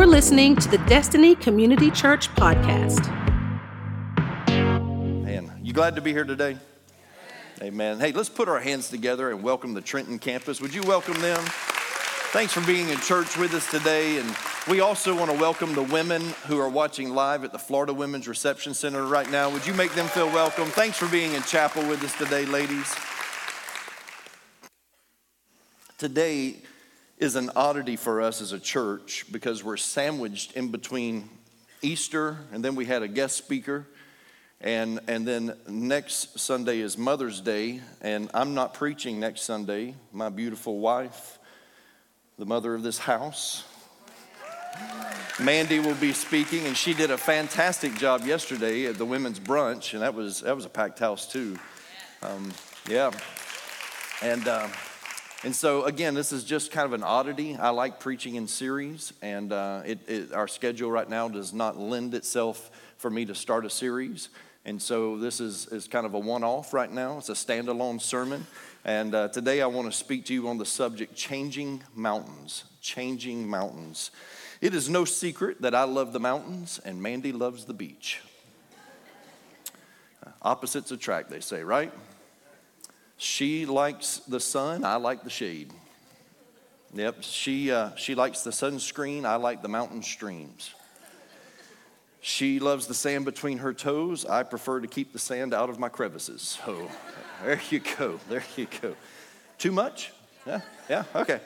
You're listening to the Destiny Community Church podcast. Man, you glad to be here today? Amen. Hey, let's put our hands together and welcome the Trenton campus. Would you welcome them? Thanks for being in church with us today. And we also want to welcome the women who are watching live at the Florida Women's Reception Center right now. Would you make them feel welcome? Thanks for being in chapel with us today, ladies. Today is an oddity for us as a church because we're sandwiched in between Easter, and then we had a guest speaker, and then next Sunday is Mother's Day, and I'm not preaching next Sunday. My beautiful wife, the mother of this house, Mandy, will be speaking, and she did a fantastic job yesterday at the women's brunch, and that was a packed house too. And so, again, this is just kind of an oddity. I like preaching in series, and our schedule right now does not lend itself for me to start a series. And so this is kind of a one-off right now. It's a standalone sermon. And today I want to speak to you on the subject, changing mountains. Changing mountains. It is no secret that I love the mountains, and Mandy loves the beach. Opposites attract, they say, right? She likes the sun, I like the shade. Yep, she likes the sunscreen, I like the mountain streams. She loves the sand between her toes, I prefer to keep the sand out of my crevices. Oh, there you go. Too much? Yeah, okay.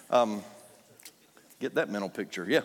Get that mental picture, yeah.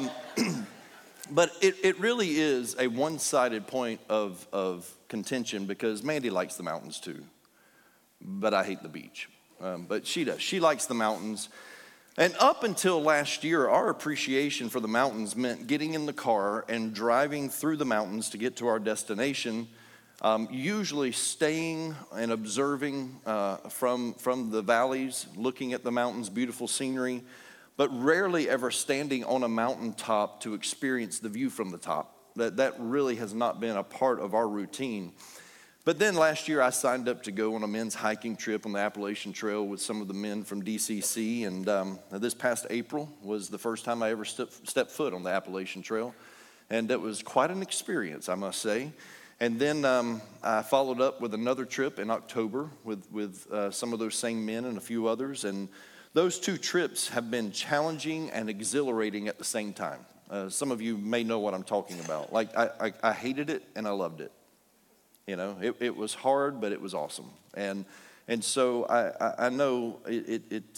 But it really is a one-sided point of contention because Mandy likes the mountains too. But I hate the beach. But she does. She likes the mountains. And up until last year, our appreciation for the mountains meant getting in the car and driving through the mountains to get to our destination, usually staying and observing from the valleys, looking at the mountains, beautiful scenery, but rarely ever standing on a mountaintop to experience the view from the top. That really has not been a part of our routine. But then last year I signed up to go on a men's hiking trip on the Appalachian Trail with some of the men from DCC, and this past April was the first time I ever stepped foot on the Appalachian Trail, and it was quite an experience, I must say. And then I followed up with another trip in October with some of those same men and a few others, and those two trips have been challenging and exhilarating at the same time. Some of you may know what I'm talking about. Like I hated it and I loved it. You know, it was hard, but it was awesome. And so I know it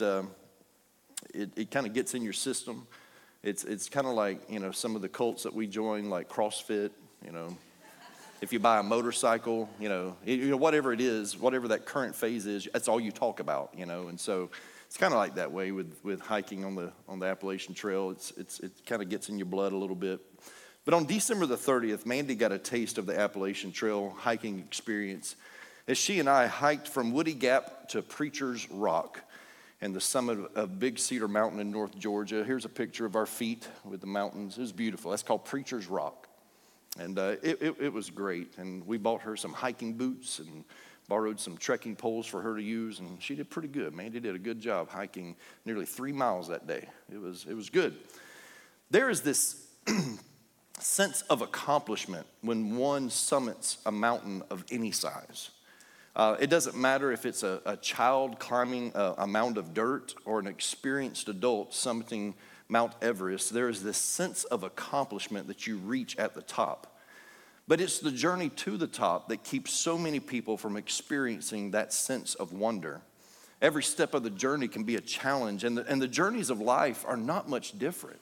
kind of gets in your system. It's kind of like, you know, some of the cults that we join, like CrossFit, you know. If you buy a motorcycle, you know, whatever it is, whatever that current phase is, that's all you talk about, you know. And so it's kind of like that way with hiking on the Appalachian Trail. It kind of gets in your blood a little bit. But on December the 30th, Mandy got a taste of the Appalachian Trail hiking experience as she and I hiked from Woody Gap to Preacher's Rock and the summit of Big Cedar Mountain in North Georgia. Here's a picture of our feet with the mountains. It was beautiful. That's called Preacher's Rock. And it was great. And we bought her some hiking boots and borrowed some trekking poles for her to use. And she did pretty good. Mandy did a good job hiking nearly 3 miles that day. It was good. There is this sense of accomplishment when one summits a mountain of any size. It doesn't matter if it's a child climbing a mound of dirt or an experienced adult summiting Mount Everest. There is this sense of accomplishment that you reach at the top. But it's the journey to the top that keeps so many people from experiencing that sense of wonder. Every step of the journey can be a challenge, and the journeys of life are not much different.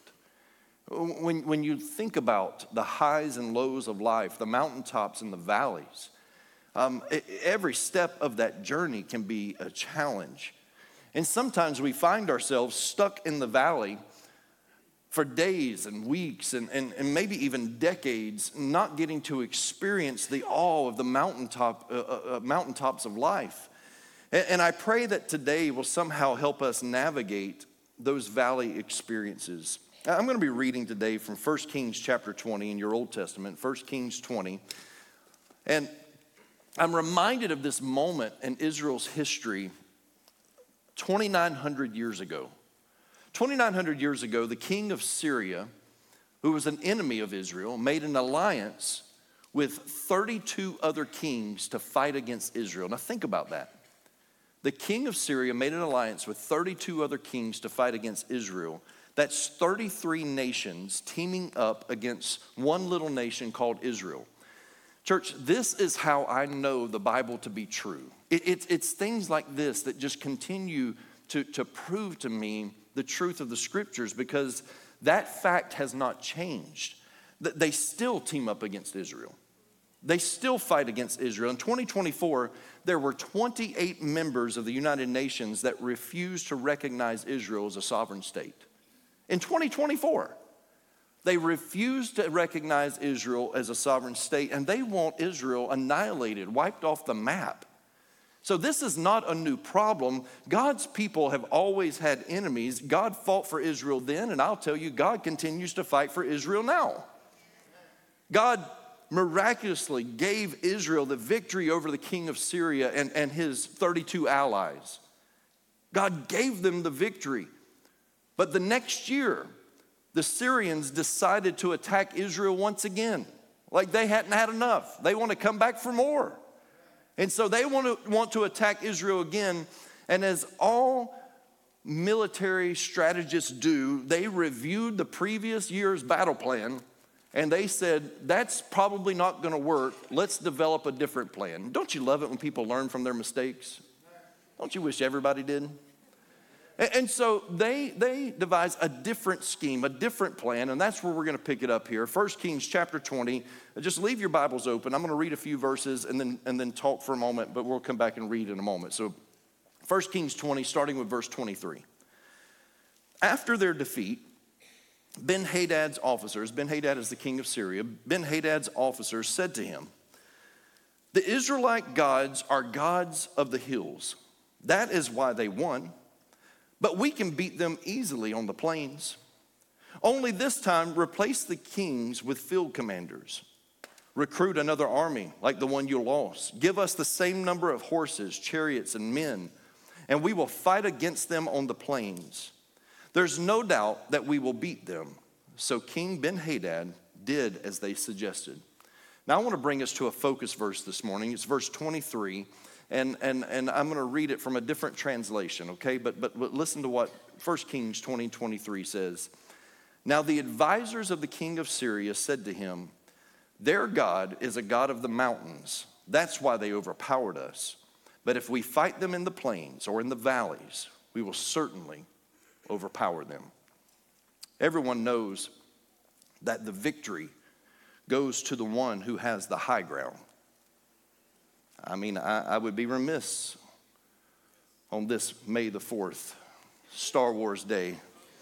When you think about the highs and lows of life, the mountaintops and the valleys, every step of that journey can be a challenge. And sometimes we find ourselves stuck in the valley for days and weeks and maybe even decades, not getting to experience the awe of the mountaintops of life. And I pray that today will somehow help us navigate those valley experiences. I'm going to be reading today from 1 Kings chapter 20 in your Old Testament, 1 Kings 20. And I'm reminded of this moment in Israel's history 2,900 years ago. 2,900 years ago, the king of Syria who was an enemy of Israel, made an alliance with 32 other kings to fight against Israel. Now think about that. The king of Syria made an alliance with 32 other kings to fight against Israel. That's 33 nations teaming up against one little nation called Israel. Church, this is how I know the Bible to be true. It's things like this that just continue to prove to me the truth of the scriptures, because that fact has not changed. They still team up against Israel. They still fight against Israel. In 2024, there were 28 members of the United Nations that refused to recognize Israel as a sovereign state. In 2024, they refused to recognize Israel as a sovereign state, and they want Israel annihilated, wiped off the map. So this is not a new problem. God's people have always had enemies. God fought for Israel then, and I'll tell you, God continues to fight for Israel now. God miraculously gave Israel the victory over the king of Syria and his 32 allies. God gave them the victory. But the next year, the Syrians decided to attack Israel once again. Like they hadn't had enough. They want to come back for more. And so they want to attack Israel again. And as all military strategists do, they reviewed the previous year's battle plan, and they said, that's probably not going to work. Let's develop a different plan. Don't you love it when people learn from their mistakes? Don't you wish everybody did? And so they devised a different scheme, a different plan, and that's where we're going to pick it up here. 1 Kings chapter 20. Just leave your Bibles open. I'm going to read a few verses and then talk for a moment, but we'll come back and read in a moment. So 1 Kings 20, starting with verse 23. After their defeat, Ben-Hadad's officers, Ben-Hadad is the king of Syria, Ben-Hadad's officers said to him, the Israelite gods are gods of the hills. That is why they won. But we can beat them easily on the plains. Only this time, replace the kings with field commanders. Recruit another army like the one you lost. Give us the same number of horses, chariots, and men, and we will fight against them on the plains. There's no doubt that we will beat them. So King Ben-Hadad did as they suggested. Now I want to bring us to a focus verse this morning. It's verse 23. And I'm going to read it from a different translation, okay? But listen to what 1 Kings 20:23 says. Now the advisors of the king of Syria said to him, their God is a God of the mountains. That's why they overpowered us. But if we fight them in the plains or in the valleys, we will certainly overpower them. Everyone knows that the victory goes to the one who has the high ground. I mean, I would be remiss on this May the 4th, Star Wars Day,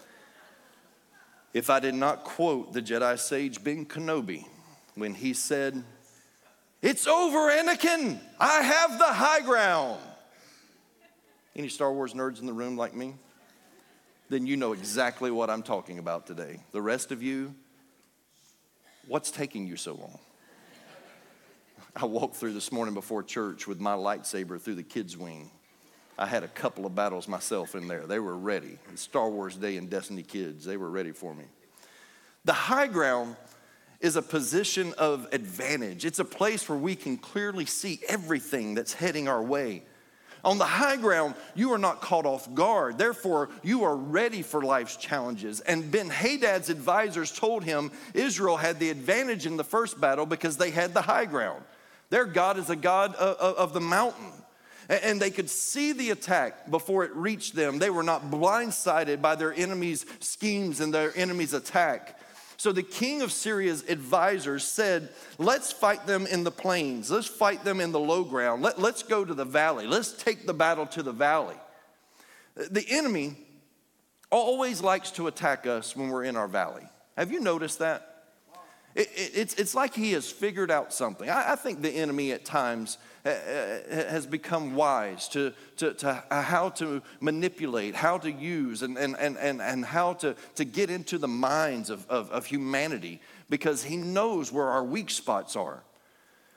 if I did not quote the Jedi sage Ben Kenobi when he said, it's over, Anakin, I have the high ground. Any Star Wars nerds in the room like me? Then you know exactly what I'm talking about today. The rest of you, what's taking you so long? I walked through this morning before church with my lightsaber through the kids' wing. I had a couple of battles myself in there. They were ready. Star Wars Day and Destiny Kids, they were ready for me. The high ground is a position of advantage. It's a place where we can clearly see everything that's heading our way. On the high ground, you are not caught off guard. Therefore, you are ready for life's challenges. And Ben-Hadad's advisors told him Israel had the advantage in the first battle because they had the high ground. Their God is a God of the mountain. And they could see the attack before it reached them. They were not blindsided by their enemies' schemes and their enemies' attack. So the king of Syria's advisors said, let's fight them in the plains. Let's fight them in the low ground. Let's go to the valley. Let's take the battle to the valley. The enemy always likes to attack us when we're in our valley. Have you noticed that? It's like he has figured out something. I think the enemy at times has become wise to how to manipulate, how to use, and how to get into the minds of humanity, because he knows where our weak spots are.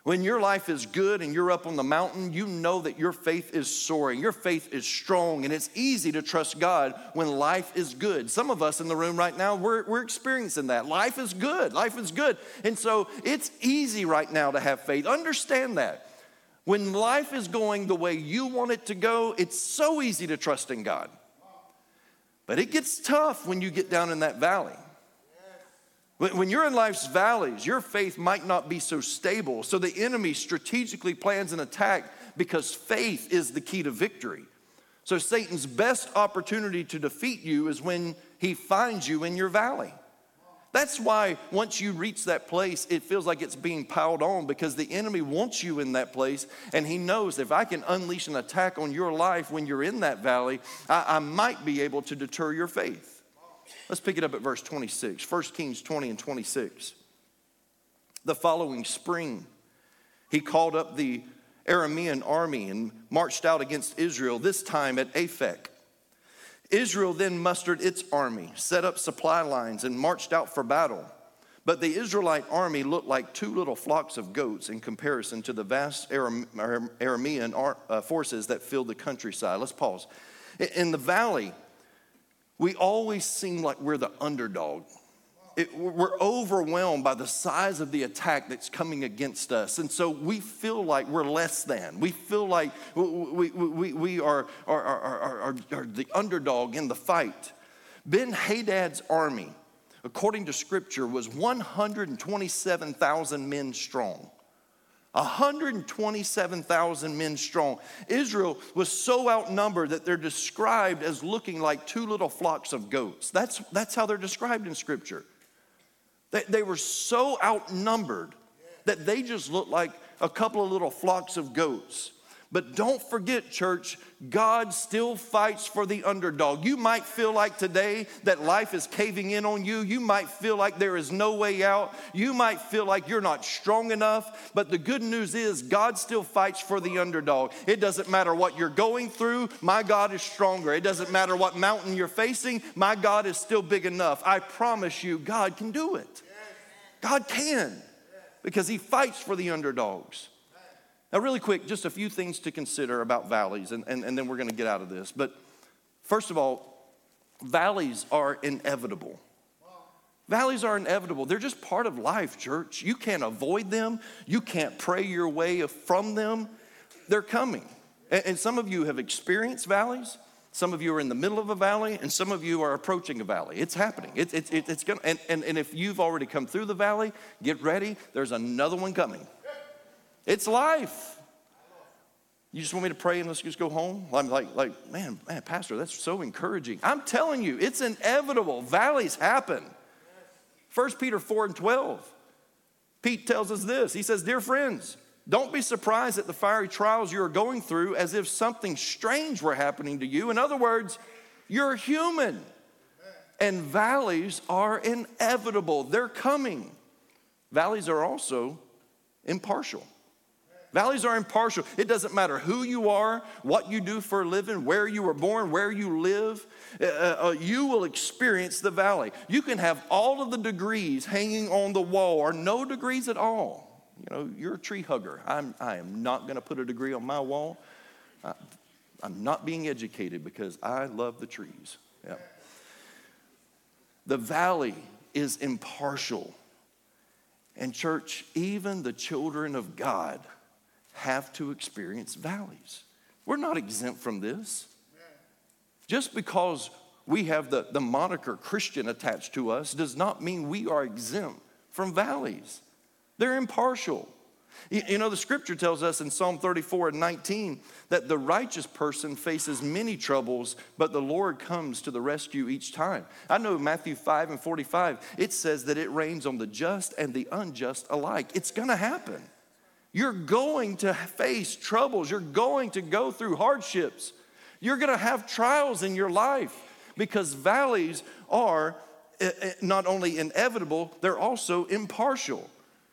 When your life is good and you're up on the mountain, you know that your faith is soaring. Your faith is strong, and it's easy to trust God when life is good. Some of us in the room right now, we're experiencing that. Life is good. Life is good. And so it's easy right now to have faith. Understand that. When life is going the way you want it to go, it's so easy to trust in God. But it gets tough when you get down in that valley. When you're in life's valleys, your faith might not be so stable. So the enemy strategically plans an attack because faith is the key to victory. So Satan's best opportunity to defeat you is when he finds you in your valley. That's why once you reach that place, it feels like it's being piled on, because the enemy wants you in that place, and he knows if I can unleash an attack on your life when you're in that valley, I might be able to deter your faith. Let's pick it up at verse 26, 1 Kings 20 and 26. The following spring, he called up the Aramean army and marched out against Israel, this time at Aphek. Israel then mustered its army, set up supply lines, and marched out for battle. But the Israelite army looked like two little flocks of goats in comparison to the vast Aramean forces that filled the countryside. Let's pause. In the valley, we always seem like we're the underdog. We're overwhelmed by the size of the attack that's coming against us. And so we feel like we're less than. We feel like we are the underdog in the fight. Ben-Hadad's army, according to scripture, was 127,000 men strong. 127,000 men strong. Israel was so outnumbered that they're described as looking like two little flocks of goats. That's how they're described in scripture. They were so outnumbered that they just looked like a couple of little flocks of goats. But don't forget, church, God still fights for the underdog. You might feel like today that life is caving in on you. You might feel like there is no way out. You might feel like you're not strong enough. But the good news is God still fights for the underdog. It doesn't matter what you're going through. My God is stronger. It doesn't matter what mountain you're facing. My God is still big enough. I promise you, God can do it. God can, because he fights for the underdogs. Now, really quick, just a few things to consider about valleys, and then we're going to get out of this. But first of all, valleys are inevitable. Valleys are inevitable. They're just part of life, church. You can't avoid them. You can't pray your way from them. They're coming. And some of you have experienced valleys. Some of you are in the middle of a valley, and some of you are approaching a valley. It's happening. It's going. And if you've already come through the valley, get ready. There's another one coming. It's life. You just want me to pray and let's just go home? I'm like, man, Pastor, that's so encouraging. I'm telling you, it's inevitable. Valleys happen. 1 Peter 4 and 12. Pete tells us this. He says, dear friends, don't be surprised at the fiery trials you are going through as if something strange were happening to you. In other words, you're human. And valleys are inevitable. They're coming. Valleys are also impartial. Valleys are impartial. It doesn't matter who you are, what you do for a living, where you were born, where you live. You will experience the valley. You can have all of the degrees hanging on the wall or no degrees at all. You know, you're a tree hugger. I am not going to put a degree on my wall. I'm not being educated because I love the trees. Yeah. The valley is impartial. And church, even the children of God have to experience valleys. We're not exempt from this. Just because we have the moniker Christian attached to us does not mean we are exempt from valleys. They're impartial. You know, the scripture tells us in Psalm 34 and 19 that the righteous person faces many troubles, but the Lord comes to the rescue each time. I know Matthew 5 and 45, it says that it rains on the just and the unjust alike. It's going to happen. You're going to face troubles. You're going to go through hardships. You're going to have trials in your life because valleys are not only inevitable, they're also impartial.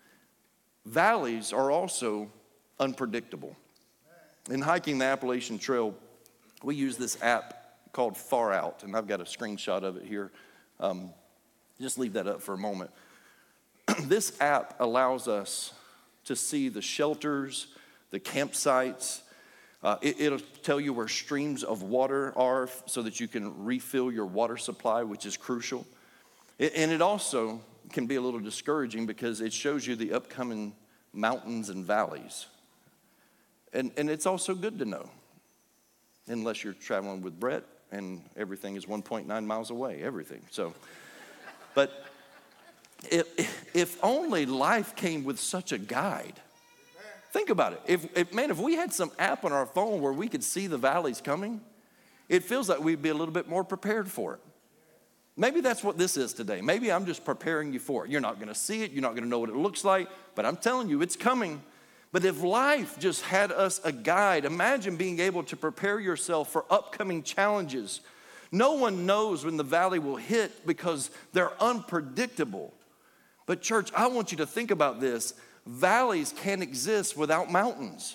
Valleys are also unpredictable. In hiking the Appalachian Trail, we use this app called Far Out, and I've got a screenshot of it here. Just leave that up for a moment. This app allows us to see the shelters, the campsites. It'll tell you where streams of water are so that you can refill your water supply, which is crucial. And it also can be a little discouraging because it shows you the upcoming mountains and valleys. And it's also good to know, unless you're traveling with Brett and everything is 1.9 miles away, everything. So, but if only life came with such a guide. Think about it. If we had some app on our phone where we could see the valleys coming, it feels like we'd be a little bit more prepared for it. Maybe that's what this is today. Maybe I'm just preparing you for it. You're not going to see it. You're not going to know what it looks like. But I'm telling you, it's coming. But if life just had us a guide, imagine being able to prepare yourself for upcoming challenges. No one knows when the valley will hit because they're unpredictable. But church, I want you to think about this. Valleys can't exist without mountains.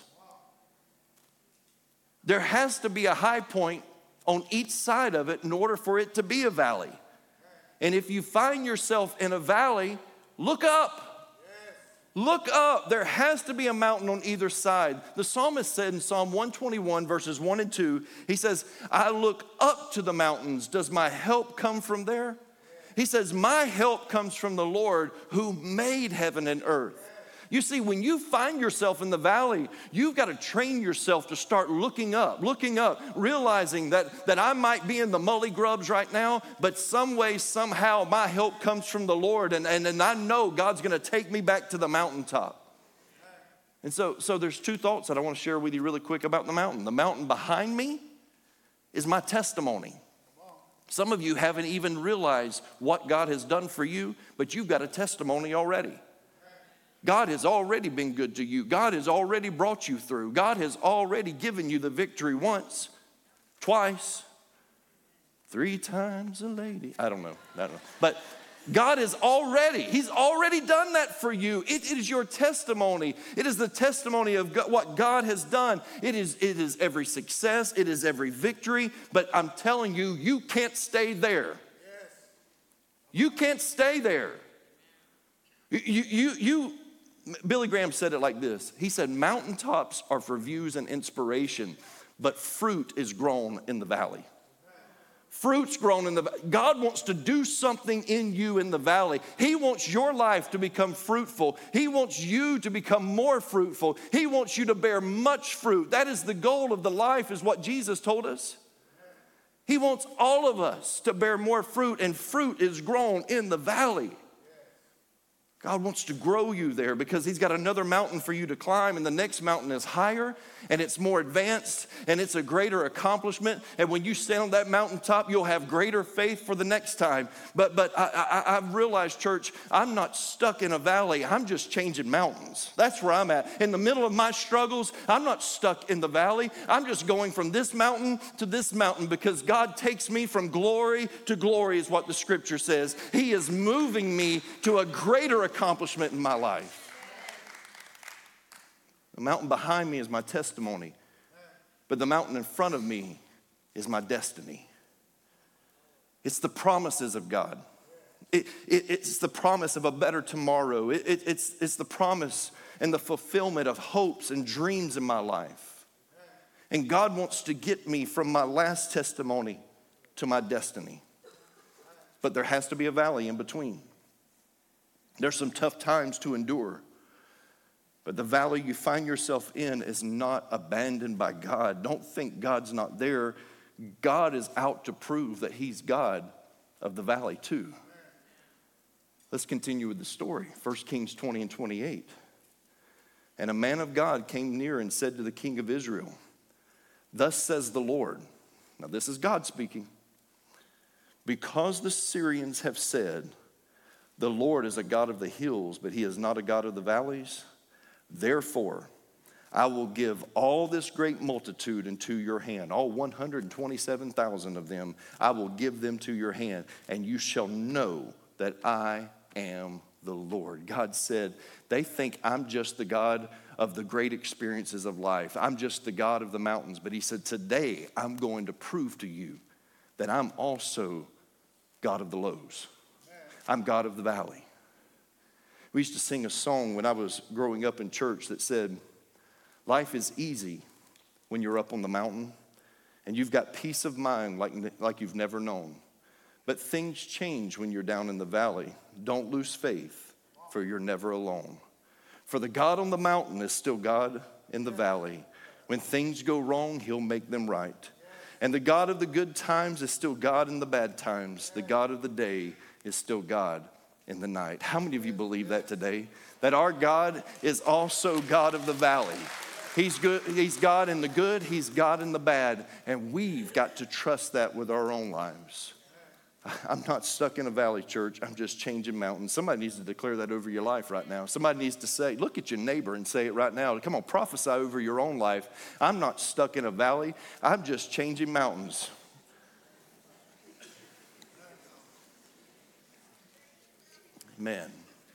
There has to be a high point on each side of it in order for it to be a valley. And if you find yourself in a valley, look up. Look up. There has to be a mountain on either side. The psalmist said in Psalm 121, verses 1 and 2, he says, I look up to the mountains. Does my help come from there? He says, my help comes from the Lord who made heaven and earth. You see, when you find yourself in the valley, you've got to train yourself to start looking up, realizing that I might be in the mully grubs right now, but some way, somehow, my help comes from the Lord, and I know God's going to take me back to the mountaintop. And so there's two thoughts that I want to share with you really quick about the mountain. The mountain behind me is my testimony. Some of you haven't even realized what God has done for you, but you've got a testimony already. God has already been good to you. God has already brought you through. God has already given you the victory once, twice, 3 times a lady. I don't know. But God is He's already done that for you. It is your testimony. It is the testimony of God, what God has done. It is every success. It is every victory. But I'm telling you, you can't stay there. You can't stay there. Billy Graham said it like this. He said, mountaintops are for views and inspiration, but fruit is grown in the valley. Fruit's grown in the valley. God wants to do something in you in the valley. He wants your life to become fruitful. He wants you to become more fruitful. He wants you to bear much fruit. That is the goal of the life, is what Jesus told us. He wants all of us to bear more fruit, and fruit is grown in the valley. God wants to grow you there because he's got another mountain for you to climb, and the next mountain is higher and it's more advanced and it's a greater accomplishment. And when you stand on that mountaintop, you'll have greater faith for the next time. But I've realized, church, I'm not stuck in a valley. I'm just changing mountains. That's where I'm at. In the middle of my struggles, I'm not stuck in the valley. I'm just going from this mountain to this mountain because God takes me from glory to glory, is what the scripture says. He is moving me to a greater accomplishment in my life. The mountain behind me is my testimony, but the mountain in front of me is my destiny. It's the promises of God. It's the promise of a better tomorrow. It's the promise and the fulfillment of hopes and dreams in my life. And God wants to get me from my last testimony to my destiny. But there has to be a valley in between. There's some tough times to endure. But the valley you find yourself in is not abandoned by God. Don't think God's not there. God is out to prove that he's God of the valley too. Let's continue with the story. 1 Kings 20 and 28. And a man of God came near and said to the king of Israel, thus says the Lord. Now this is God speaking. Because the Syrians have said, the Lord is a God of the hills, but he is not a God of the valleys. Therefore, I will give all this great multitude into your hand, all 127,000 of them, I will give them to your hand, and you shall know that I am the Lord. God said, they think I'm just the God of the great experiences of life. I'm just the God of the mountains. But he said, today I'm going to prove to you that I'm also God of the lows. I'm God of the valley. We used to sing a song when I was growing up in church that said, life is easy when you're up on the mountain and you've got peace of mind like you've never known. But things change when you're down in the valley. Don't lose faith, for you're never alone. For the God on the mountain is still God in the valley. When things go wrong, he'll make them right. And the God of the good times is still God in the bad times. The God of the day is still God in the night. How many of you believe that today? That our God is also God of the valley. He's good. He's God in the good. He's God in the bad. And we've got to trust that with our own lives. I'm not stuck in a valley, church. I'm just changing mountains. Somebody needs to declare that over your life right now. Somebody needs to say, look at your neighbor and say it right now. Come on, prophesy over your own life. I'm not stuck in a valley. I'm just changing mountains. Man,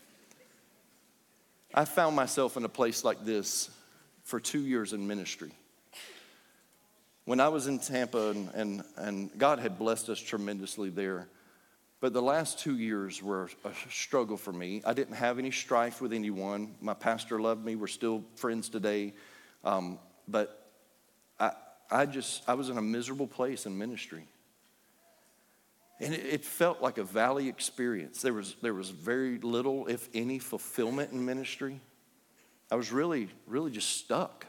I found myself in a place like this for 2 years in ministry. When I was in Tampa, and God had blessed us tremendously there, but the last 2 years were a struggle for me. I didn't have any strife with anyone. My pastor loved me. We're still friends today. But I was in a miserable place in ministry. And it felt like a valley experience. There was very little, if any, fulfillment in ministry. I was really, really just stuck.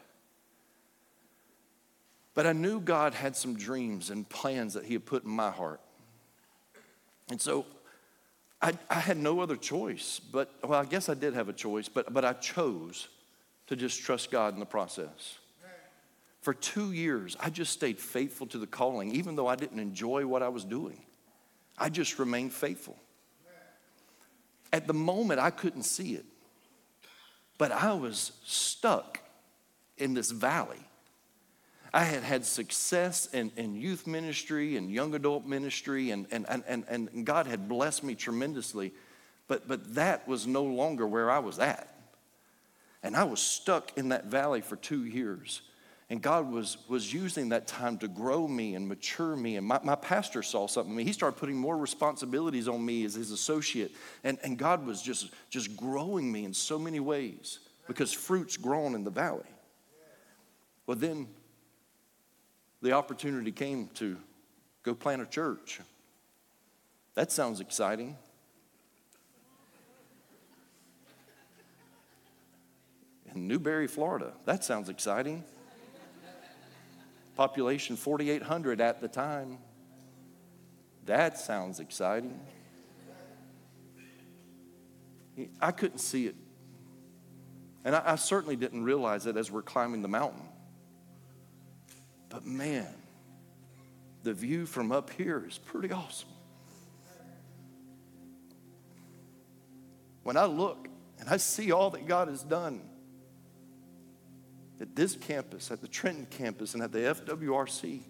But I knew God had some dreams and plans that he had put in my heart. And so I had no other choice. Well, I guess I did have a choice, but I chose to just trust God in the process. For 2 years, I just stayed faithful to the calling, even though I didn't enjoy what I was doing. I just remained faithful. At the moment, I couldn't see it. But I was stuck in this valley. I had had success in youth ministry and young adult ministry, and God had blessed me tremendously. But that was no longer where I was at. And I was stuck in that valley for 2 years. And God was using that time to grow me and mature me. And my pastor saw something in me. He started putting more responsibilities on me as his associate. And God was just growing me in so many ways because fruit's grown in the valley. Well, then the opportunity came to go plant a church. That sounds exciting. In Newberry, Florida. That sounds exciting. Population 4,800 at the time. That sounds exciting. I couldn't see it. And I certainly didn't realize it as we're climbing the mountain. But man, the view from up here is pretty awesome. When I look and I see all that God has done at this campus, at the Trenton campus, and at the FWRC,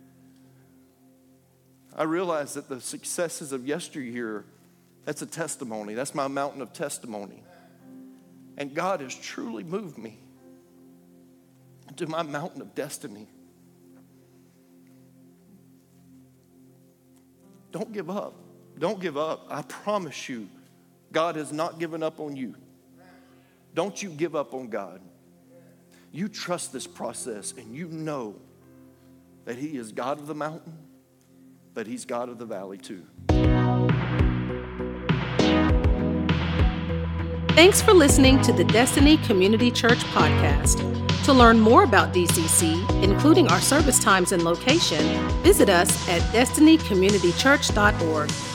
I realize that the successes of yesteryear, that's a testimony. That's my mountain of testimony. And God has truly moved me to my mountain of destiny. Don't give up. Don't give up. I promise you, God has not given up on you. Don't you give up on God. You trust this process and you know that he is God of the mountain, but he's God of the valley too. Thanks for listening to the Destiny Community Church podcast. To learn more about DCC, including our service times and location, visit us at destinycommunitychurch.org.